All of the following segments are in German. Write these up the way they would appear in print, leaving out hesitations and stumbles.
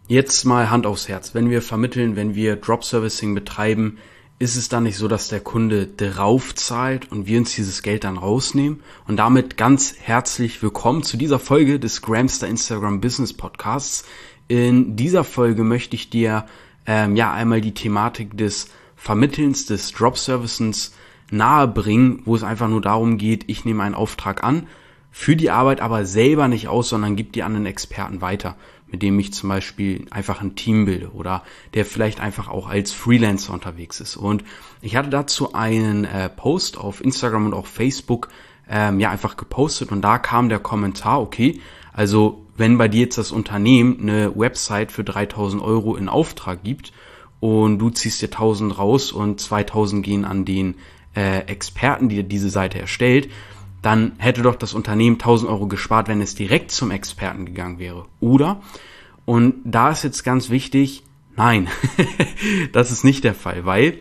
Jetzt mal Hand aufs Herz. Wenn wir vermitteln, wenn wir Drop-Servicing betreiben, ist es dann nicht so, dass der Kunde drauf zahlt und wir uns dieses Geld dann rausnehmen? Und damit ganz herzlich willkommen zu dieser Folge des Gramster Instagram Business Podcasts. In dieser Folge möchte ich dir einmal die Thematik des Vermittelns, des Drop-Servicens nahe bringen, wo es einfach nur darum geht, ich nehme einen Auftrag an, führe die Arbeit aber selber nicht aus, sondern gebe die an einen Experten weiter, mit dem ich zum Beispiel einfach ein Team bilde oder der vielleicht einfach auch als Freelancer unterwegs ist. Und ich hatte dazu einen Post auf Instagram und auch Facebook einfach gepostet und da kam der Kommentar, okay, also wenn bei dir jetzt das Unternehmen eine Website für 3.000 Euro in Auftrag gibt und du ziehst dir 1.000 raus und 2.000 gehen an den Experten, die diese Seite erstellt, dann hätte doch das Unternehmen 1.000 Euro gespart, wenn es direkt zum Experten gegangen wäre, oder? Und da ist jetzt ganz wichtig, nein, das ist nicht der Fall, weil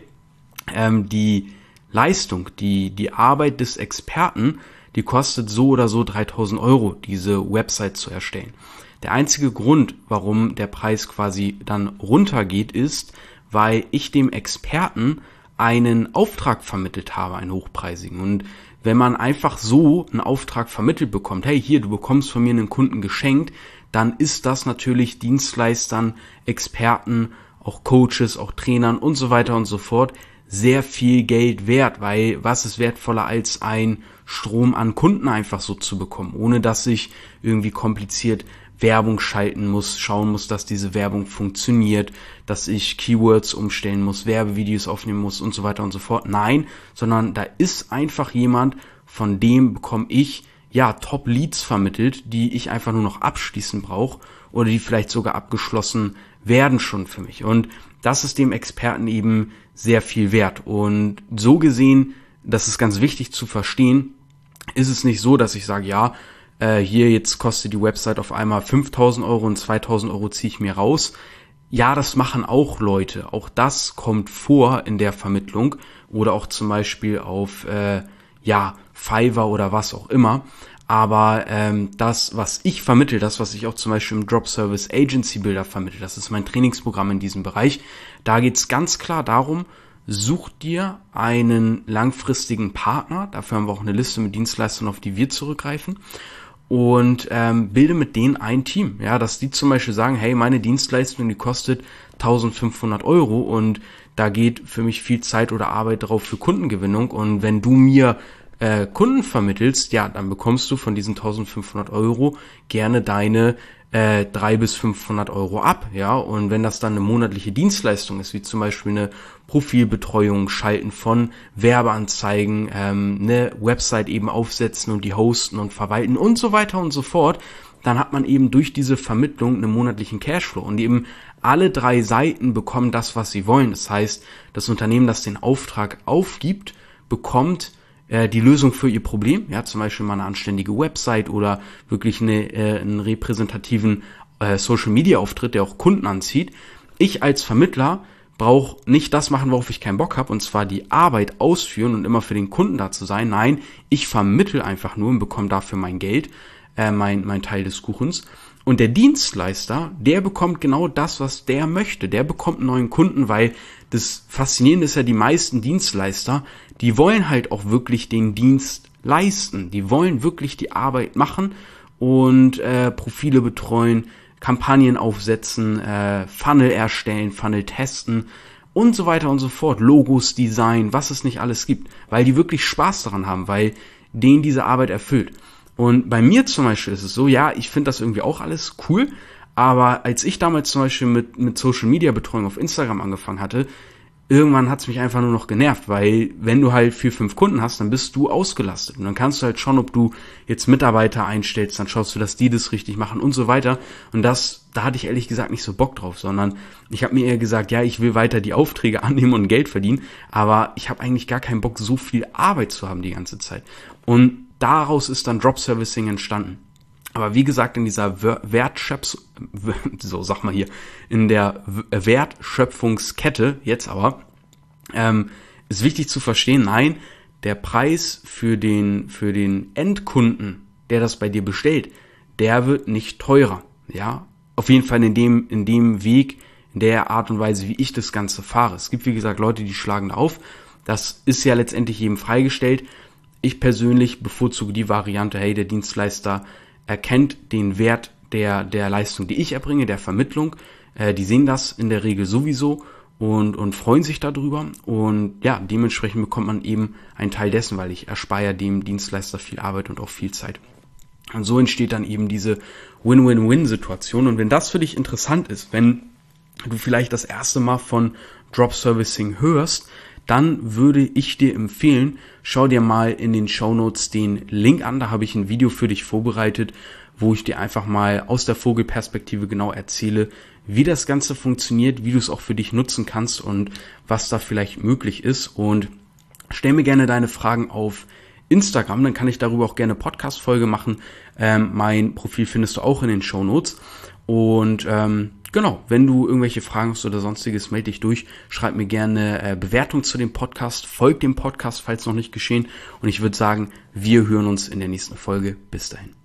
die Leistung, die Arbeit des Experten, die kostet so oder so 3.000 Euro, diese Website zu erstellen. Der einzige Grund, warum der Preis quasi dann runtergeht, ist, weil ich dem Experten einen Auftrag vermittelt habe, einen hochpreisigen. Und wenn man einfach so einen Auftrag vermittelt bekommt, hey, hier, du bekommst von mir einen Kunden geschenkt, dann ist das natürlich Dienstleistern, Experten, auch Coaches, auch Trainern und so weiter und so fort sehr viel Geld wert, weil was ist wertvoller als ein Strom an Kunden einfach so zu bekommen, ohne dass ich irgendwie kompliziert Werbung schalten muss, schauen muss, dass diese Werbung funktioniert, dass ich Keywords umstellen muss, Werbevideos aufnehmen muss und so weiter und so fort. Nein, sondern da ist einfach jemand, von dem bekomme ich Top-Leads vermittelt, die ich einfach nur noch abschließen brauche oder die vielleicht sogar abgeschlossen werden schon für mich. Und das ist dem Experten eben sehr viel wert. Und so gesehen, das ist ganz wichtig zu verstehen, ist es nicht so, dass ich sage, hier jetzt kostet die Website auf einmal 5.000 Euro und 2.000 Euro ziehe ich mir raus. Ja, das machen auch Leute. Auch das kommt vor in der Vermittlung oder auch zum Beispiel auf Fiverr oder was auch immer. Aber das, was ich vermittle, das, was ich auch zum Beispiel im Drop Service Agency Builder vermittle, das ist mein Trainingsprogramm in diesem Bereich. Da geht es ganz klar darum, such dir einen langfristigen Partner. Dafür haben wir auch eine Liste mit Dienstleistern, auf die wir zurückgreifen. Und bilde mit denen ein Team. Ja, dass die zum Beispiel sagen, hey, meine Dienstleistung, die kostet 1.500 Euro und da geht für mich viel Zeit oder Arbeit drauf für Kundengewinnung. Und wenn du mir Kunden vermittelst, dann bekommst du von diesen 1.500 Euro gerne deine 300 bis 500 Euro ab, ja, und wenn das dann eine monatliche Dienstleistung ist, wie zum Beispiel eine Profilbetreuung, Schalten von Werbeanzeigen, eine Website eben aufsetzen und die hosten und verwalten und so weiter und so fort, dann hat man eben durch diese Vermittlung einen monatlichen Cashflow und eben alle 3 Seiten bekommen das, was sie wollen. Das heißt, das Unternehmen, das den Auftrag aufgibt, bekommt die Lösung für ihr Problem, ja, zum Beispiel mal eine anständige Website oder wirklich einen repräsentativen Social-Media-Auftritt, der auch Kunden anzieht. Ich als Vermittler brauche nicht das machen, worauf ich keinen Bock habe, und zwar die Arbeit ausführen und immer für den Kunden da zu sein. Nein, ich vermittle einfach nur und bekomme dafür mein Geld, mein Teil des Kuchens. Und der Dienstleister, der bekommt genau das, was der möchte. Der bekommt einen neuen Kunden, weil das Faszinierende ist ja, die meisten Dienstleister, die wollen halt auch wirklich den Dienst leisten. Die wollen wirklich die Arbeit machen und Profile betreuen, Kampagnen aufsetzen, Funnel erstellen, Funnel testen und so weiter und so fort. Logos, Design, was es nicht alles gibt. Weil die wirklich Spaß daran haben, weil denen diese Arbeit erfüllt. Und bei mir zum Beispiel ist es so, ich finde das irgendwie auch alles cool, aber als ich damals zum Beispiel mit Social Media Betreuung auf Instagram angefangen hatte, irgendwann hat es mich einfach nur noch genervt, weil wenn du halt 4, 5 Kunden hast, dann bist du ausgelastet und dann kannst du halt schauen, ob du jetzt Mitarbeiter einstellst, dann schaust du, dass die das richtig machen und so weiter. Und da hatte ich ehrlich gesagt nicht so Bock drauf, sondern ich habe mir eher gesagt, ich will weiter die Aufträge annehmen und Geld verdienen, aber ich habe eigentlich gar keinen Bock, so viel Arbeit zu haben die ganze Zeit. Und daraus ist dann Drop Servicing entstanden. Aber wie gesagt, in dieser Wertschöpfungskette jetzt aber, ist wichtig zu verstehen, nein, der Preis für den Endkunden, der das bei dir bestellt, der wird nicht teurer, ja. auf jeden Fall in dem Weg, in der Art und Weise, wie ich das Ganze fahre. Es gibt, wie gesagt, Leute, die schlagen auf. Das ist ja letztendlich jedem freigestellt. Ich persönlich bevorzuge die Variante, hey, der Dienstleister erkennt den Wert der Leistung, die ich erbringe, der Vermittlung. Die sehen das in der Regel sowieso und freuen sich darüber. Und ja, dementsprechend bekommt man eben einen Teil dessen, weil ich erspare dem Dienstleister viel Arbeit und auch viel Zeit. Und so entsteht dann eben diese Win-Win-Win-Situation. Und wenn das für dich interessant ist, wenn du vielleicht das erste Mal von Drop Servicing hörst, dann würde ich dir empfehlen, schau dir mal in den Shownotes den Link an. Da habe ich ein Video für dich vorbereitet, wo ich dir einfach mal aus der Vogelperspektive genau erzähle, wie das Ganze funktioniert, wie du es auch für dich nutzen kannst und was da vielleicht möglich ist. Und stell mir gerne deine Fragen auf Instagram, dann kann ich darüber auch gerne Podcast-Folge machen. Mein Profil findest du auch in den Shownotes. Und genau, wenn du irgendwelche Fragen hast oder sonstiges, melde dich durch. Schreib mir gerne Bewertung zu dem Podcast. Folg dem Podcast, falls noch nicht geschehen. Und ich würde sagen, wir hören uns in der nächsten Folge. Bis dahin.